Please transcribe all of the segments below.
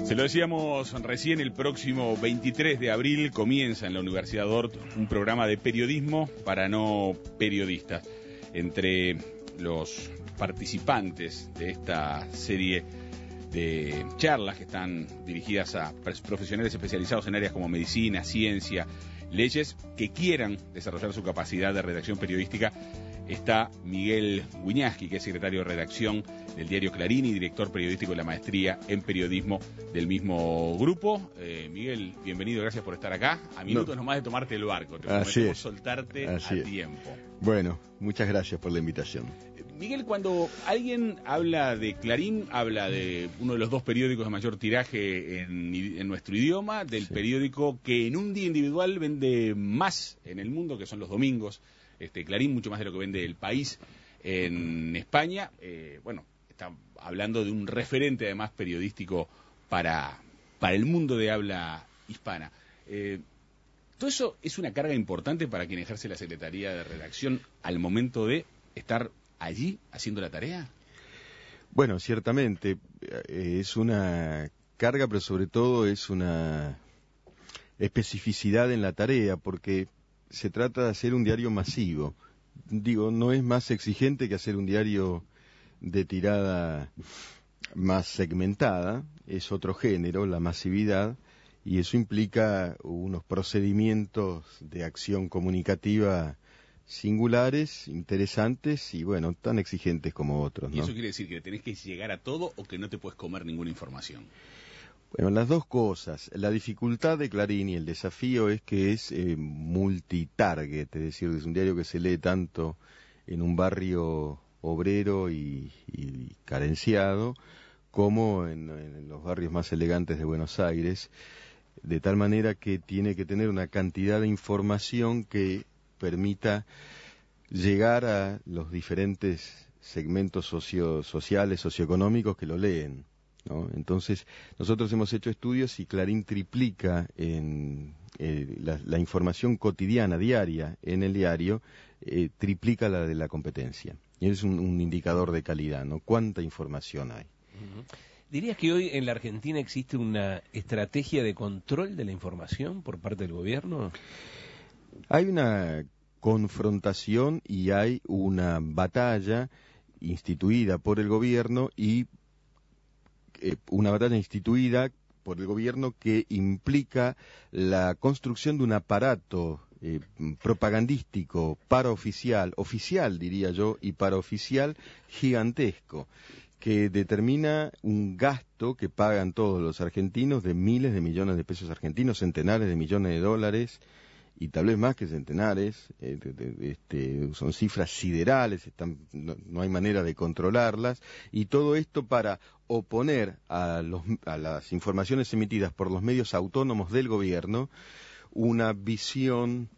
Se lo decíamos recién, el próximo 23 de abril comienza en la Universidad Ort un programa de periodismo para no periodistas. Entre los participantes de esta serie de charlas que están dirigidas a profesionales especializados en áreas como medicina, ciencia, leyes, que quieran desarrollar su capacidad de redacción periodística, está Miguel Wiñaski, que es secretario de redacción del diario Clarín y director periodístico de la maestría en periodismo del mismo grupo. Miguel, bienvenido, gracias por estar acá. A minutos nomás de tomarte el barco, te prometemos soltarte a tiempo. Bueno, muchas gracias por la invitación. Miguel, cuando alguien habla de Clarín, habla de uno de los dos periódicos de mayor tiraje en nuestro idioma, del periódico que en un día individual vende más en el mundo, que son los domingos. Clarín, mucho más de lo que vende El País en España. Bueno, está hablando de un referente además periodístico para el mundo de habla hispana. ¿Todo eso es una carga importante para quien ejerce la Secretaría de Redacción al momento de estar allí haciendo la tarea? Bueno, ciertamente es una carga, pero sobre todo es una especificidad en la tarea, porque se trata de hacer un diario masivo. Digo, no es más exigente que hacer un diario de tirada más segmentada, es otro género, la masividad, y eso implica unos procedimientos de acción comunicativa singulares, interesantes y, bueno, tan exigentes como otros, ¿no? ¿Y eso quiere decir que tenés que llegar a todo o que no te puedes comer ninguna información? Bueno, las dos cosas. La dificultad de Clarín y el desafío es que es multitarget, es decir, es un diario que se lee tanto en un barrio obrero y carenciado como en los barrios más elegantes de Buenos Aires, de tal manera que tiene que tener una cantidad de información que permita llegar a los diferentes segmentos sociales, socioeconómicos que lo leen, ¿no? Entonces, nosotros hemos hecho estudios y Clarín triplica en la información cotidiana, diaria, en el diario, triplica la de la competencia. Y es un indicador de calidad, ¿no? ¿Cuánta información hay? ¿Dirías que hoy en la Argentina existe una estrategia de control de la información por parte del gobierno? Hay una confrontación y hay una batalla instituida por el gobierno y una batalla instituida por el gobierno que implica la construcción de un aparato propagandístico paraoficial, oficial diría yo, y paraoficial gigantesco, que determina un gasto que pagan todos los argentinos de miles de millones de pesos argentinos, centenares de millones de dólares, y tal vez más que centenares, son cifras siderales, no hay manera de controlarlas, y todo esto para oponer a las informaciones emitidas por los medios autónomos del gobierno una visión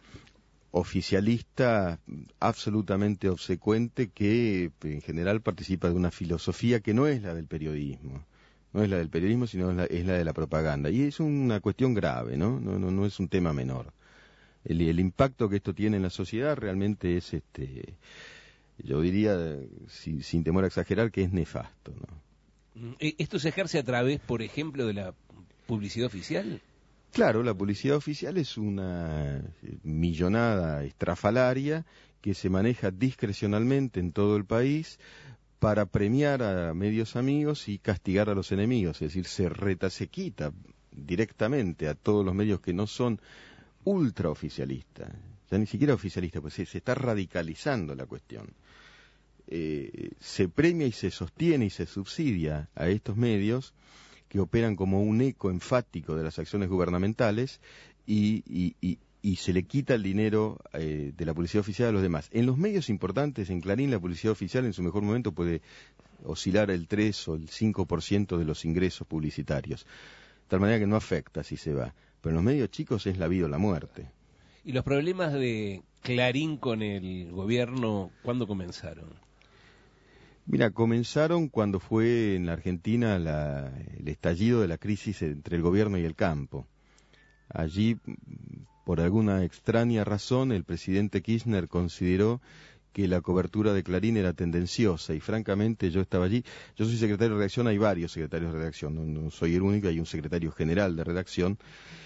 oficialista absolutamente obsecuente que en general participa de una filosofía que no es la del periodismo. No es la del periodismo, sino es la de la propaganda. Y es una cuestión grave, ¿no? No es un tema menor. El impacto que esto tiene en la sociedad realmente es, yo diría, sin temor a exagerar, que es nefasto, ¿no? ¿Esto se ejerce a través, por ejemplo, de la publicidad oficial? Claro, la publicidad oficial es una millonada estrafalaria que se maneja discrecionalmente en todo el país para premiar a medios amigos y castigar a los enemigos, es decir, se quita directamente a todos los medios que no son ultraoficialistas, ya ni siquiera oficialistas, pues se está radicalizando la cuestión. Se premia y se sostiene y se subsidia a estos medios que operan como un eco enfático de las acciones gubernamentales y se le quita el dinero de la publicidad oficial a los demás. En los medios importantes, en Clarín, la publicidad oficial en su mejor momento puede oscilar el 3 o el 5% de los ingresos publicitarios, de tal manera que no afecta si se va. Pero en los medios chicos es la vida o la muerte. ¿Y los problemas de Clarín con el gobierno cuándo comenzaron? Mira, comenzaron cuando fue en la Argentina el estallido de la crisis entre el gobierno y el campo. Allí, por alguna extraña razón, el presidente Kirchner consideró que la cobertura de Clarín era tendenciosa, y francamente yo estaba allí. Yo soy secretario de redacción, hay varios secretarios de redacción, no soy el único, hay un secretario general de redacción.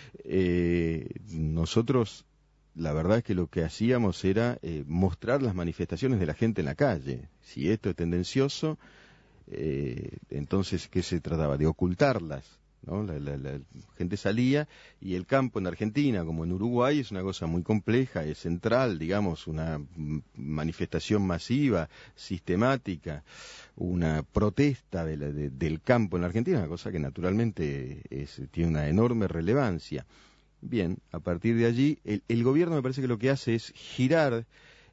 Nosotros, la verdad es que lo que hacíamos era mostrar las manifestaciones de la gente en la calle. Si esto es tendencioso, entonces, ¿qué se trataba? De ocultarlas, ¿no? La gente salía, y el campo en Argentina, como en Uruguay, es una cosa muy compleja, es central, digamos, una manifestación masiva, sistemática, una protesta del campo en la Argentina, una cosa que naturalmente tiene una enorme relevancia. Bien, a partir de allí, el gobierno me parece que lo que hace es girar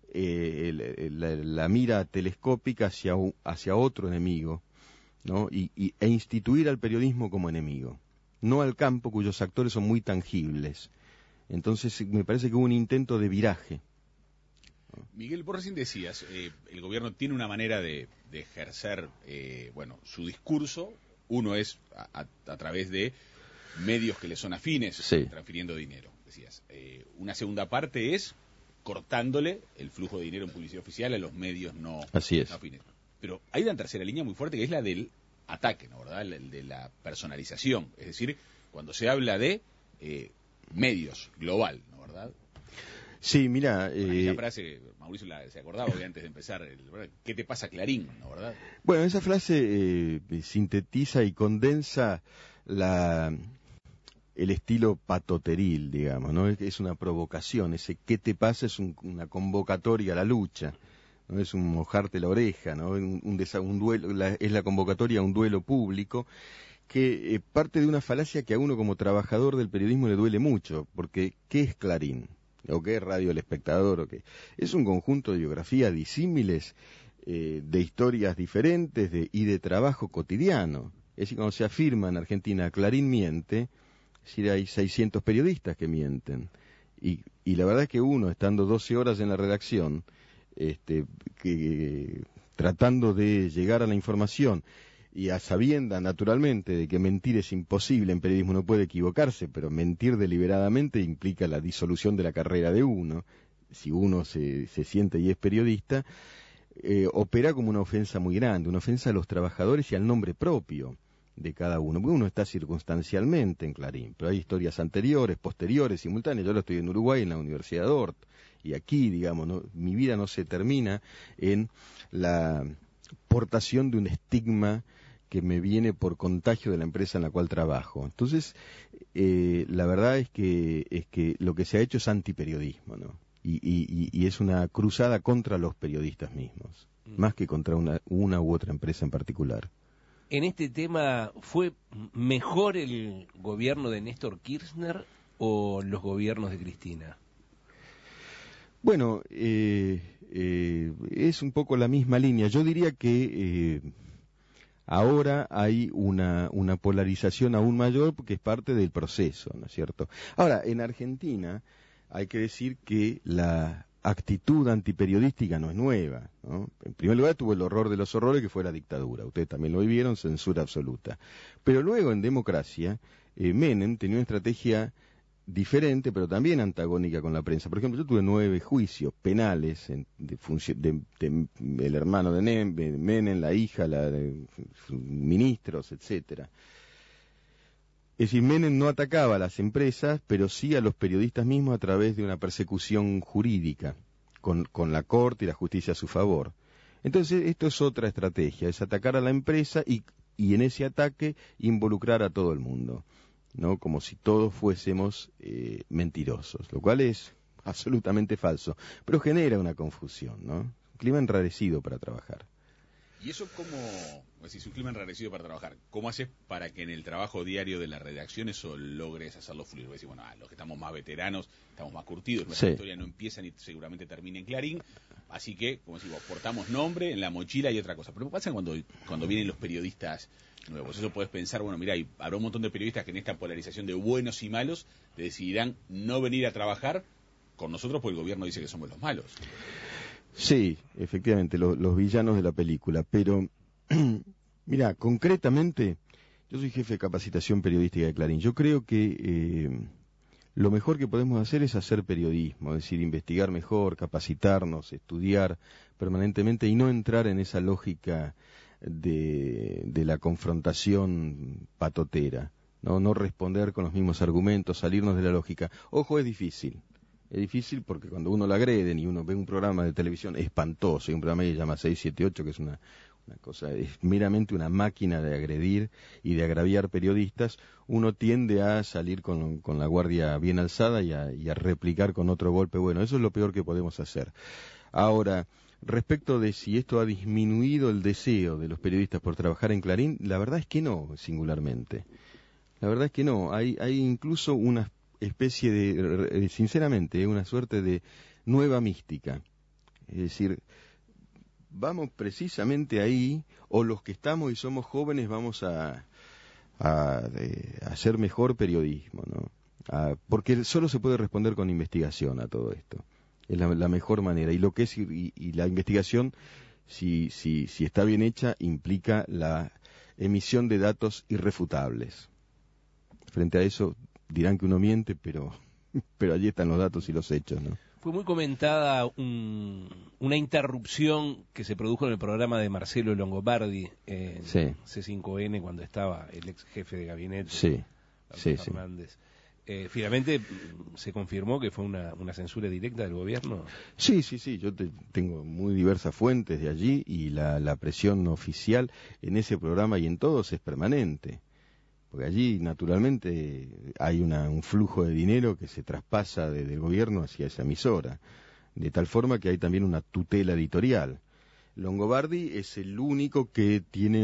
la mira telescópica hacia otro enemigo, ¿no? E instituir al periodismo como enemigo, no al campo, cuyos actores son muy tangibles. Entonces me parece que hubo un intento de viraje. Miguel, vos recién decías, el gobierno tiene una manera de ejercer su discurso. Uno es a través de medios que le son afines, sí, transfiriendo dinero, decías. Una segunda parte es cortándole el flujo de dinero en publicidad oficial a los medios no afines. Pero hay una tercera línea muy fuerte, que es la del ataque, ¿no? ¿Verdad? El de la personalización. Es decir, cuando se habla de medios, global, ¿no? ¿Verdad? Sí, mira... esa frase, Mauricio se acordaba hoy antes de empezar, ¿qué te pasa, Clarín? ¿No? ¿Verdad? Bueno, esa frase sintetiza y condensa el estilo patoteril, digamos, ¿no? Es una provocación, ese ¿qué te pasa? Es una convocatoria a la lucha, ¿no? Es un mojarte la oreja, ¿no? Un duelo, es la convocatoria a un duelo público, que parte de una falacia que a uno como trabajador del periodismo le duele mucho, porque ¿qué es Clarín? ¿O qué es Radio El Espectador? ¿O qué? Es un conjunto de biografías disímiles, de historias diferentes y de trabajo cotidiano. Es decir, cuando se afirma en Argentina Clarín miente, es decir, hay 600 periodistas que mienten. Y la verdad es que uno, estando 12 horas en la redacción, tratando de llegar a la información, y a sabienda, naturalmente, de que mentir es imposible en periodismo, no puede equivocarse, pero mentir deliberadamente implica la disolución de la carrera de uno. Si uno se siente y es periodista, opera como una ofensa muy grande, una ofensa a los trabajadores y al nombre propio de cada uno. Porque uno está circunstancialmente en Clarín, pero hay historias anteriores, posteriores, simultáneas. Yo lo estoy en Uruguay, en la Universidad de Ort, y aquí, digamos, mi vida no se termina en la portación de un estigma que me viene por contagio de la empresa en la cual trabajo. Entonces, la verdad es que lo que se ha hecho es antiperiodismo, ¿no? Y es una cruzada contra los periodistas mismos, más que contra una u otra empresa en particular. En este tema, ¿fue mejor el gobierno de Néstor Kirchner o los gobiernos de Cristina? Bueno, es un poco la misma línea. Yo diría que ahora hay una polarización aún mayor, porque es parte del proceso, ¿no es cierto? Ahora, en Argentina hay que decir que la actitud antiperiodística no es nueva, ¿no? En primer lugar tuvo el horror de los horrores, que fue la dictadura. Ustedes también lo vivieron, censura absoluta. Pero luego, en democracia, Menem tenía una estrategia diferente, pero también antagónica con la prensa. Por ejemplo, yo tuve 9 juicios penales el hermano de Menem, la hija, ministros, etcétera. Es decir, Menem no atacaba a las empresas, pero sí a los periodistas mismos a través de una persecución jurídica, con la corte y la justicia a su favor. Entonces, esto es otra estrategia, es atacar a la empresa y en ese ataque involucrar a todo el mundo, ¿no? Como si todos fuésemos mentirosos, lo cual es absolutamente falso, pero genera una confusión, ¿no? Un clima enrarecido para trabajar. ¿Y eso cómo, es un clima enrarecido para trabajar, cómo haces para que en el trabajo diario de la redacción eso logres hacerlo fluir? Decir, bueno, los que estamos más veteranos, estamos más curtidos, nuestra historia no empieza ni seguramente termina en Clarín, así que, como decimos, portamos nombre en la mochila y otra cosa. Pero ¿qué pasa cuando vienen los periodistas nuevos? Eso puedes pensar, bueno, mira, habrá un montón de periodistas que en esta polarización de buenos y malos decidirán no venir a trabajar con nosotros porque el gobierno dice que somos los malos. Sí, efectivamente, los villanos de la película, pero mira, concretamente, yo soy jefe de capacitación periodística de Clarín. Yo creo que lo mejor que podemos hacer es hacer periodismo, es decir, investigar mejor, capacitarnos, estudiar permanentemente y no entrar en esa lógica de la confrontación patotera, no responder con los mismos argumentos, salirnos de la lógica. Ojo, es difícil porque cuando uno la agreden y uno ve un programa de televisión espantoso, y un programa que se llama 678, que es una cosa, es meramente una máquina de agredir y de agraviar periodistas, uno tiende a salir con la guardia bien alzada y a replicar con otro golpe. Bueno, eso es lo peor que podemos hacer. Ahora, respecto de si esto ha disminuido el deseo de los periodistas por trabajar en Clarín, la verdad es que no, singularmente. La verdad es que no. Hay incluso una especie de, sinceramente, una suerte de nueva mística. Es decir, vamos precisamente ahí, o los que estamos y somos jóvenes vamos a hacer mejor periodismo, ¿no? Porque solo se puede responder con investigación a todo esto. Es la mejor manera. Y lo que es y la investigación, si está bien hecha, implica la emisión de datos irrefutables. Frente a eso dirán que uno miente, pero allí están los datos y los hechos, ¿no? Fue muy comentada una interrupción que se produjo en el programa de Marcelo Longobardi en C5N cuando estaba el ex jefe de gabinete, Fernández. Finalmente se confirmó que fue una censura directa del gobierno. Sí, yo tengo muy diversas fuentes de allí y la presión oficial en ese programa y en todos es permanente. Porque allí, naturalmente, hay un flujo de dinero que se traspasa desde el gobierno hacia esa emisora, de tal forma que hay también una tutela editorial. Longobardi es el único que tiene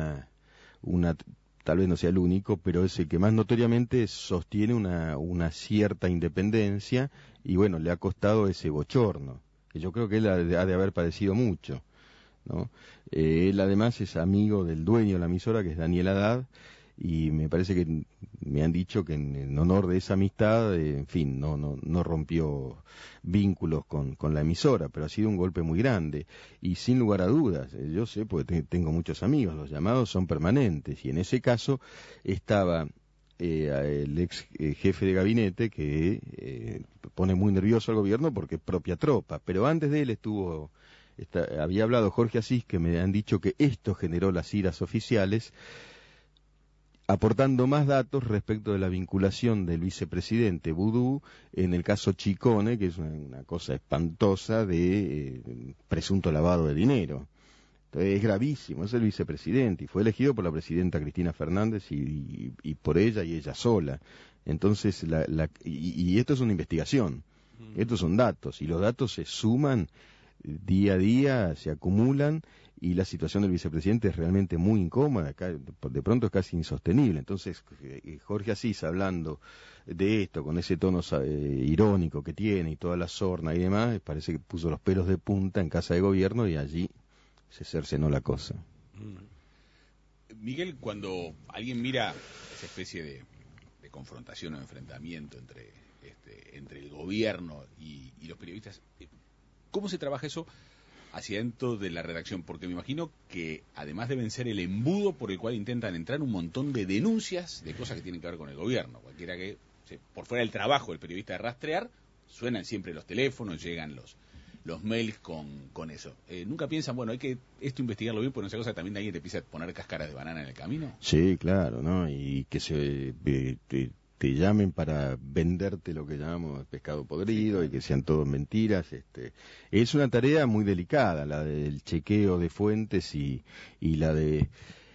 tal vez no sea el único, pero es el que más notoriamente sostiene una cierta independencia, y bueno, le ha costado ese bochorno, que yo creo que él ha de haber padecido mucho, ¿no? Él además es amigo del dueño de la emisora, que es Daniel Haddad, y me parece que me han dicho que en honor de esa amistad, en fin, no rompió vínculos con la emisora, pero ha sido un golpe muy grande. Y sin lugar a dudas, yo sé, porque tengo muchos amigos, los llamados son permanentes, y en ese caso estaba el ex jefe de gabinete que pone muy nervioso al gobierno porque es propia tropa, pero antes de él había hablado Jorge Asís, que me han dicho que esto generó las iras oficiales, aportando más datos respecto de la vinculación del vicepresidente Vudú en el caso Chicone, que es una cosa espantosa de presunto lavado de dinero. Entonces es gravísimo, es el vicepresidente y fue elegido por la presidenta Cristina Fernández y por ella y ella sola. Entonces, y esto es una investigación, estos son datos, y los datos se suman día a día, se acumulan, y la situación del vicepresidente es realmente muy incómoda, de pronto es casi insostenible. Entonces, Jorge Asís hablando de esto, con ese tono irónico que tiene, y toda la sorna y demás, parece que puso los pelos de punta en Casa de Gobierno, y allí se cercenó la cosa. Miguel, cuando alguien mira esa especie de confrontación o enfrentamiento entre el gobierno y los periodistas, ¿cómo se trabaja eso hacia dentro de la redacción? Porque me imagino que además deben ser el embudo por el cual intentan entrar un montón de denuncias de cosas que tienen que ver con el gobierno. Cualquiera que, por fuera del trabajo del periodista de rastrear, suenan siempre los teléfonos, llegan los mails con eso. ¿Nunca piensan, bueno, hay que esto investigarlo bien, porque no sea cosa también alguien te empieza a poner cáscaras de banana en el camino? Sí, claro, ¿no? Y que te llamen para venderte lo que llamamos pescado podrido, y que sean todos mentiras. Es una tarea muy delicada, la del chequeo de fuentes y la de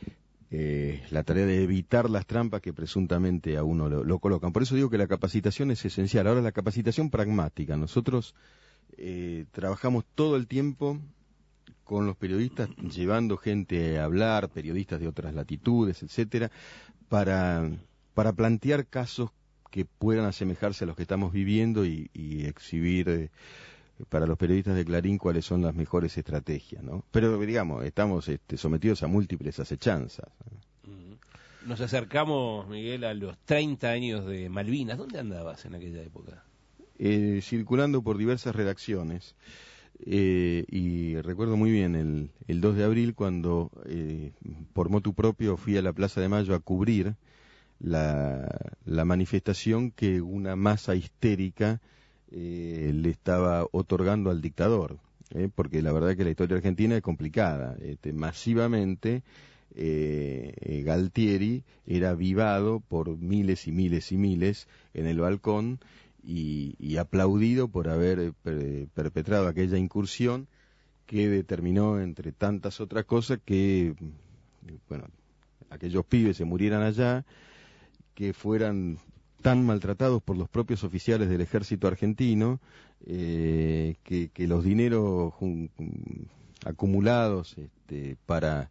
la tarea de evitar las trampas que presuntamente a uno lo colocan. Por eso digo que la capacitación es esencial. Ahora, la capacitación pragmática. Nosotros trabajamos todo el tiempo con los periodistas, llevando gente a hablar, periodistas de otras latitudes, etcétera, para plantear casos que puedan asemejarse a los que estamos viviendo y exhibir para los periodistas de Clarín cuáles son las mejores estrategias, ¿no? Pero, digamos, estamos sometidos a múltiples acechanzas. Nos acercamos, Miguel, a los 30 años de Malvinas. ¿Dónde andabas en aquella época? Circulando por diversas redacciones. Y recuerdo muy bien el 2 de abril cuando por motu propio fui a la Plaza de Mayo a cubrir la manifestación que una masa histérica le estaba otorgando al dictador, porque la verdad que la historia argentina es complicada. Masivamente Galtieri era vivado por miles y miles y miles en el balcón y aplaudido por haber perpetrado aquella incursión que determinó, entre tantas otras cosas, que bueno, aquellos pibes se murieran allá, que fueran tan maltratados por los propios oficiales del ejército argentino, que los dineros acumulados para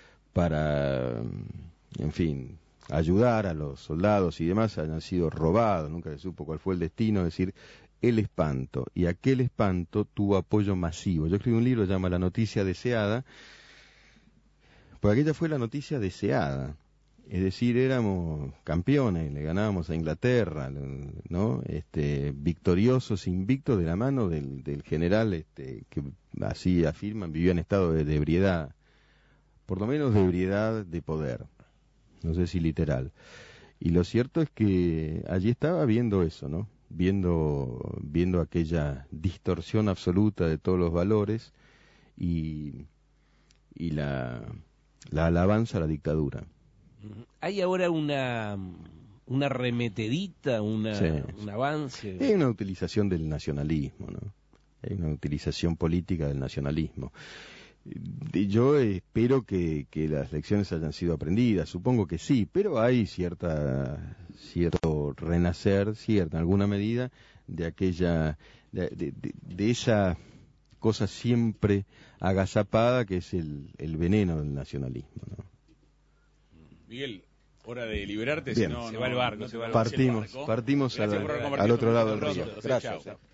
en fin, ayudar a los soldados y demás hayan sido robados. Nunca se supo cuál fue el destino, es decir, el espanto, y aquel espanto tuvo apoyo masivo. Yo escribí un libro que se llama La noticia deseada, pues aquella fue la noticia deseada. Es decir, éramos campeones, le ganábamos a Inglaterra, ¿no? Victoriosos, invictos, de la mano del general, que así afirman, vivía en estado de ebriedad, por lo menos de ebriedad de poder, no sé si literal. Y lo cierto es que allí estaba viendo eso, ¿no? Viendo aquella distorsión absoluta de todos los valores y la alabanza a la dictadura. Hay ahora una remetedita, un avance. Es una utilización del nacionalismo, ¿no? Es una utilización política del nacionalismo. Yo espero que las lecciones hayan sido aprendidas, supongo que sí, pero hay cierto renacer, en alguna medida, de aquella, de esa cosa siempre agazapada que es el veneno del nacionalismo, ¿no? Miguel, hora de liberarte, si no, se va el barco. Partimos al otro lado del río. Gracias.